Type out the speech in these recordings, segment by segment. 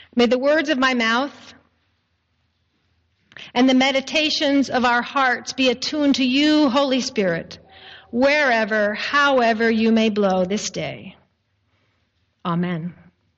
May the words of my mouth and the meditations of our hearts be attuned to you, Holy Spirit, wherever, however you may blow this day. Amen.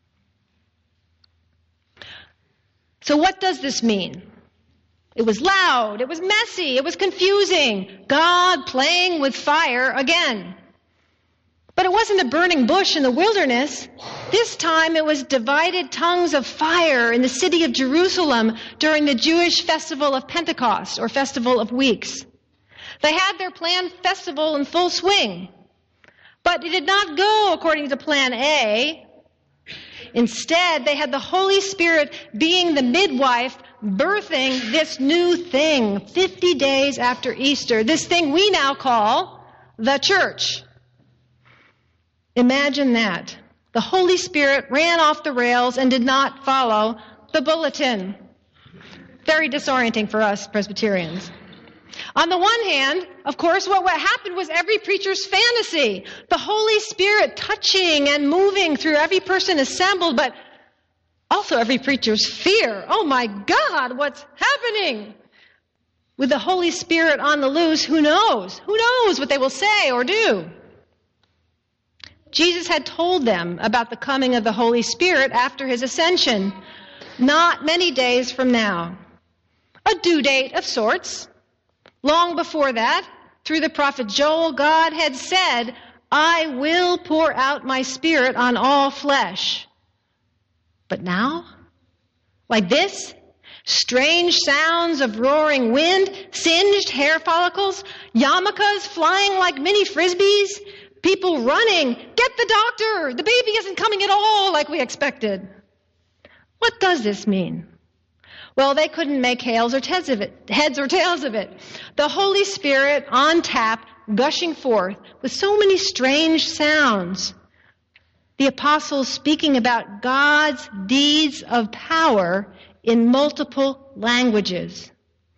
So what does this mean? It was loud, it was messy, it was confusing. God playing with fire again. But it wasn't a burning bush in the wilderness. This time it was divided tongues of fire in the city of Jerusalem during the Jewish festival of Pentecost, or Festival of Weeks. They had their planned festival in full swing. But it did not go according to plan A. Instead, they had the Holy Spirit being the midwife, birthing this new thing 50 days after Easter, this thing we now call the church. Imagine that. The Holy Spirit ran off the rails and did not follow the bulletin. Very disorienting for us Presbyterians. On the one hand, of course, what happened was every preacher's fantasy. The Holy Spirit touching and moving through every person assembled, but also every preacher's fear. Oh my God, what's happening? With the Holy Spirit on the loose, who knows? Who knows what they will say or do? Jesus had told them about the coming of the Holy Spirit after his ascension, not many days from now. A due date of sorts. Long before that, through the prophet Joel, God had said, I will pour out my Spirit on all flesh. But now, like this, strange sounds of roaring wind, singed hair follicles, yarmulkes flying like mini frisbees, people running, get the doctor, the baby isn't coming at all like we expected. What does this mean? Well, they couldn't make heads or tails of it. The Holy Spirit on tap, gushing forth with so many strange sounds. The apostles speaking about God's deeds of power in multiple languages.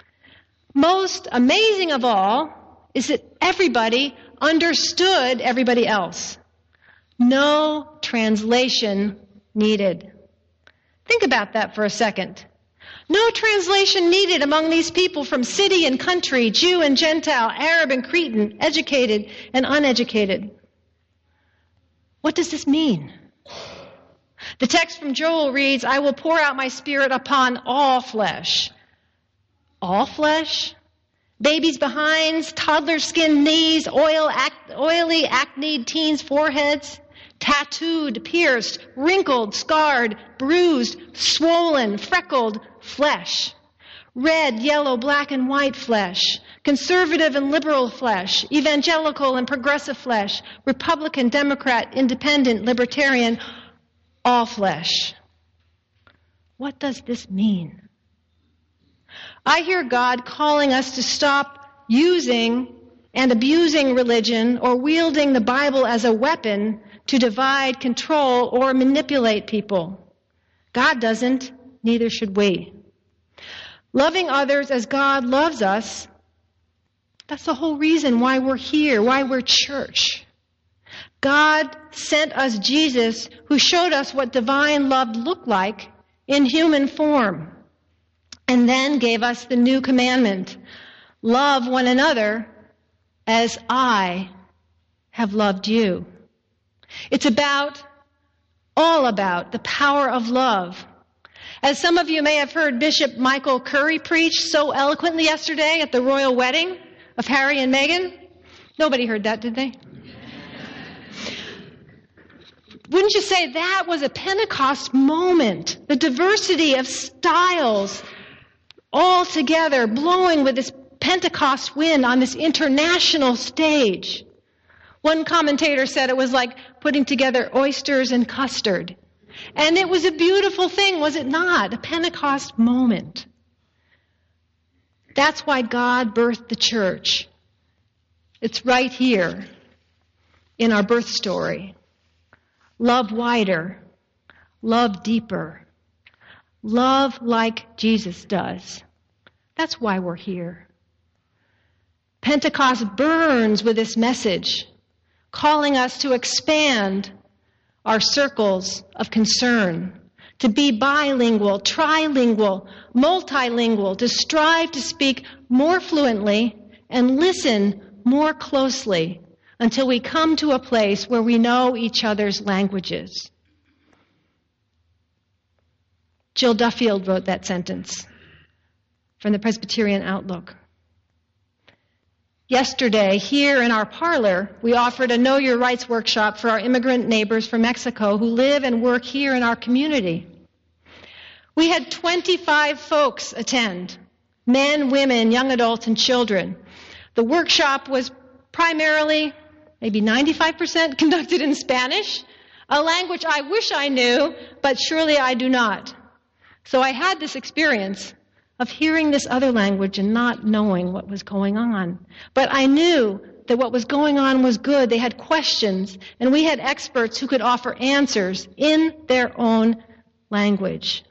Most amazing of all is that everybody understood everybody else. No translation needed. Think about that for a second. No translation needed among these people from city and country, Jew and Gentile, Arab and Cretan, educated and uneducated. What does this mean? The text from Joel reads, I will pour out my Spirit upon all flesh. All flesh? Babies' behinds, toddlers' skinned knees, oily, acne teens' foreheads, tattooed, pierced, wrinkled, scarred, bruised, swollen, freckled flesh, red, yellow, black, and white flesh, conservative and liberal flesh, evangelical and progressive flesh, Republican, Democrat, independent, libertarian, all flesh. What does this mean? I hear God calling us to stop using and abusing religion or wielding the Bible as a weapon to divide, control, or manipulate people. God doesn't, neither should we. Loving others as God loves us, that's the whole reason why we're here, why we're church. God sent us Jesus, who showed us what divine love looked like in human form, and then gave us the new commandment, love one another as I have loved you. It's all about the power of love. As some of you may have heard Bishop Michael Curry preach so eloquently yesterday at the royal wedding of Harry and Meghan. Nobody heard that, did they? Wouldn't you say that was a Pentecost moment? The diversity of styles all together, blowing with this Pentecost wind on this international stage. One commentator said it was like putting together oysters and custard. And it was a beautiful thing, was it not? A Pentecost moment. That's why God birthed the church. It's right here in our birth story. Love wider. Love deeper. Love like Jesus does. That's why we're here. Pentecost burns with this message, calling us to expand our circles of concern, to be bilingual, trilingual, multilingual, to strive to speak more fluently and listen more closely until we come to a place where we know each other's languages. Jill Duffield wrote that sentence from the Presbyterian Outlook. Yesterday, here in our parlor, we offered a Know Your Rights workshop for our immigrant neighbors from Mexico who live and work here in our community. We had 25 folks attend, men, women, young adults, and children. The workshop was primarily, maybe 95%, conducted in Spanish, a language I wish I knew, but surely I do not. So I had this experience of hearing this other language and not knowing what was going on. But I knew that what was going on was good. They had questions, and we had experts who could offer answers in their own language.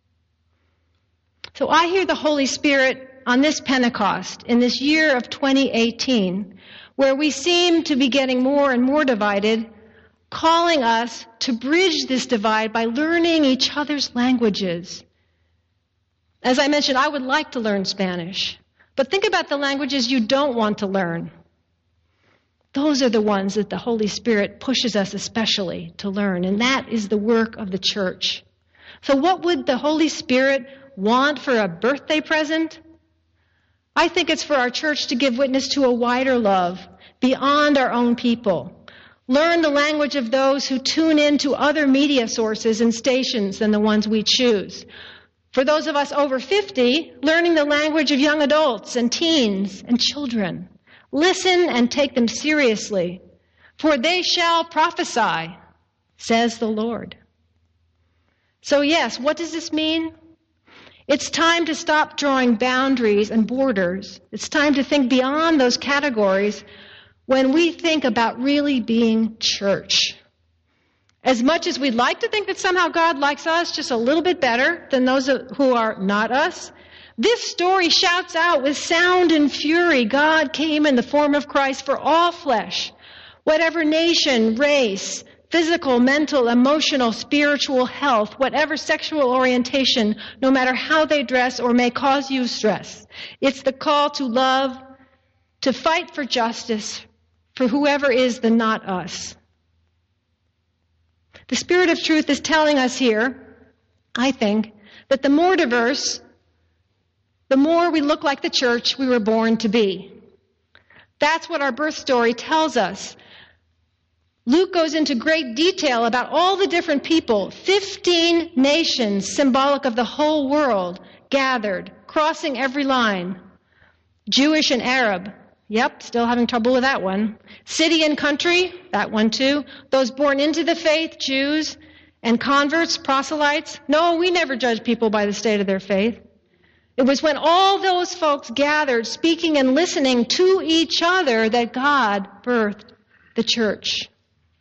So I hear the Holy Spirit on this Pentecost, in this year of 2018, where we seem to be getting more and more divided, calling us to bridge this divide by learning each other's languages. As I mentioned, I would like to learn Spanish, but think about the languages you don't want to learn. Those are the ones that the Holy Spirit pushes us especially to learn, and that is the work of the church. So what would the Holy Spirit want for a birthday present? I think it's for our church to give witness to a wider love beyond our own people. Learn the language of those who tune in to other media sources and stations than the ones we choose. For those of us over 50, learning the language of young adults and teens and children. Listen and take them seriously, for they shall prophesy, says the Lord. So yes, what does this mean? It's time to stop drawing boundaries and borders. It's time to think beyond those categories when we think about really being church. As much as we'd like to think that somehow God likes us just a little bit better than those who are not us, this story shouts out with sound and fury, God came in the form of Christ for all flesh, whatever nation, race, physical, mental, emotional, spiritual health, whatever sexual orientation, no matter how they dress or may cause you stress. It's the call to love, to fight for justice, for whoever is the not us. The Spirit of truth is telling us here, I think, that the more diverse, the more we look like the church we were born to be. That's what our birth story tells us. Luke goes into great detail about all the different people, 15 nations symbolic of the whole world, gathered, crossing every line. Jewish and Arab. Yep, still having trouble with that one. City and country, that one too. Those born into the faith, Jews, and converts, proselytes. No, we never judge people by the state of their faith. It was when all those folks gathered, speaking and listening to each other, that God birthed the church.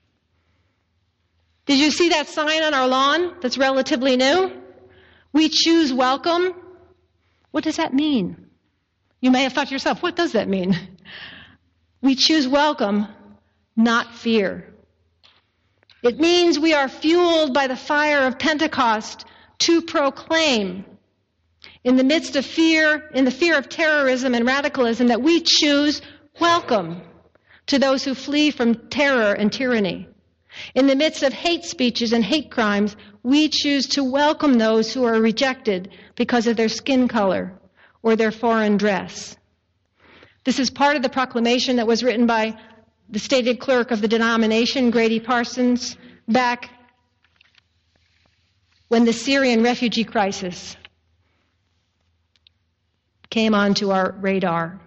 Did you see that sign on our lawn that's relatively new? We choose welcome. What does that mean? You may have thought to yourself, what does that mean? We choose welcome, not fear. It means we are fueled by the fire of Pentecost to proclaim, in the midst of fear, in the fear of terrorism and radicalism, that we choose welcome to those who flee from terror and tyranny. In the midst of hate speeches and hate crimes, we choose to welcome those who are rejected because of their skin color or their foreign dress. This is part of the proclamation that was written by the stated clerk of the denomination, Grady Parsons, back when the Syrian refugee crisis came onto our radar.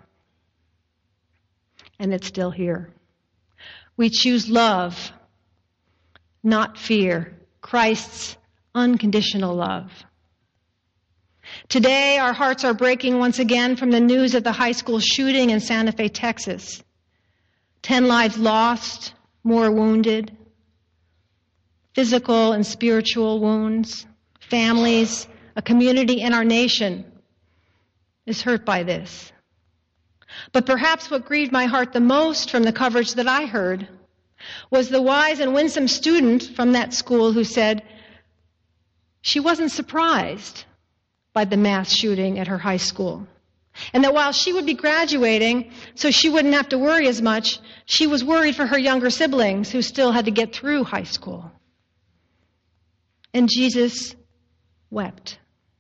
And it's still here. We choose love, not fear, Christ's unconditional love. Today, our hearts are breaking once again from the news of the high school shooting in Santa Fe, Texas. 10 lives lost, more wounded, physical and spiritual wounds, families, a community, and our nation is hurt by this. But perhaps what grieved my heart the most from the coverage that I heard was the wise and winsome student from that school who said she wasn't surprised by the mass shooting at her high school. And that while she would be graduating, so she wouldn't have to worry as much, she was worried for her younger siblings who still had to get through high school. And Jesus wept.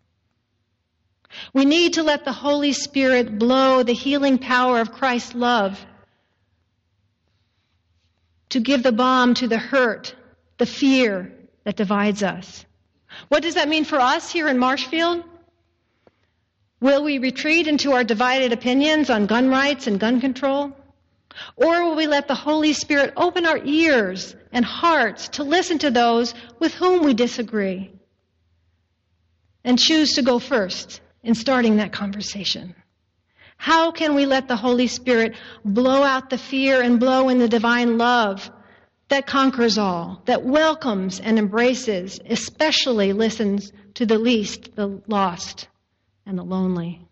We need to let the Holy Spirit blow the healing power of Christ's love to give the balm to the hurt, the fear that divides us. What does that mean for us here in Marshfield? Will we retreat into our divided opinions on gun rights and gun control? Or will we let the Holy Spirit open our ears and hearts to listen to those with whom we disagree and choose to go first in starting that conversation? How can we let the Holy Spirit blow out the fear and blow in the divine love that conquers all, that welcomes and embraces, especially listens to the least, the lost, and the lonely?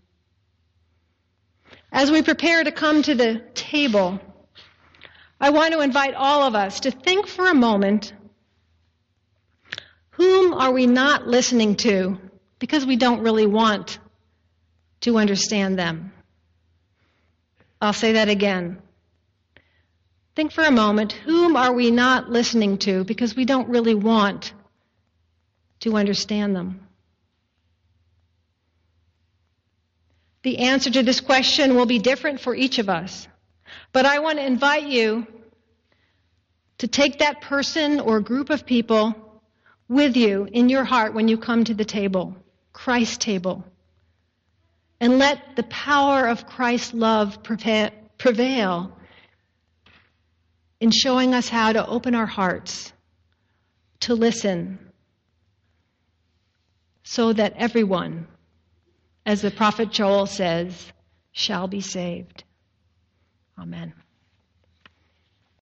As we prepare to come to the table, I want to invite all of us to think for a moment, whom are we not listening to because we don't really want to understand them? I'll say that again. Think for a moment, whom are we not listening to because we don't really want to understand them? The answer to this question will be different for each of us. But I want to invite you to take that person or group of people with you in your heart when you come to the table, Christ's table. And let the power of Christ's love prevail in showing us how to open our hearts to listen so that everyone, as the prophet Joel says, shall be saved. Amen.